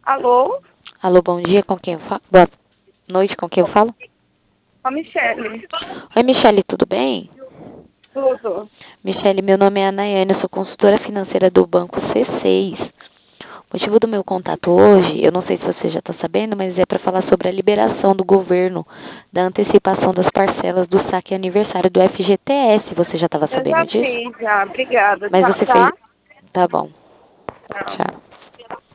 Alô? Alô, bom dia, com quem eu falo? Boa noite, com quem eu falo? A Michele. Oi, Michele, tudo bem? Tudo. Michele, meu nome é Anaiane, eu sou consultora financeira do Banco C6. O motivo do meu contato hoje, eu não sei se você já está sabendo, mas é para falar sobre a liberação do governo da antecipação das parcelas do saque aniversário do FGTS. Você já estava Eu sabendo já disso? vi, já. Obrigada. Mas Tchau, você fez... tá? Tá bom, Tchau. tchau.